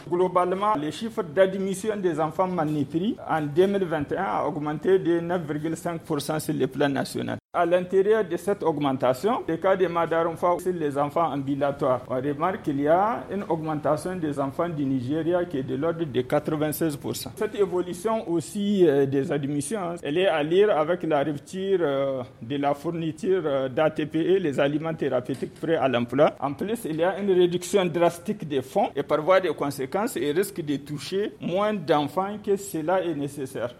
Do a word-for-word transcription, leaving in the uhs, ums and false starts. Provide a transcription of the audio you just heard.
Globalement, les chiffres d'admission des enfants malnutris en deux mille vingt et un a augmenté de neuf virgule cinq pour cent sur le plan national. À l'intérieur de cette augmentation, le cas de Madarumfa sur les enfants ambulatoires, on remarque qu'il y a une augmentation des enfants du Nigeria qui est de l'ordre de quatre-vingt-seize pour cent. Cette évolution aussi euh, des admissions, elle est à lire avec la rupture euh, de la fourniture euh, d'A T P E, les aliments thérapeutiques prêts à l'emploi. En plus, il y a une réduction drastique des fonds et par voie de conséquence, il risque de toucher moins d'enfants que cela est nécessaire.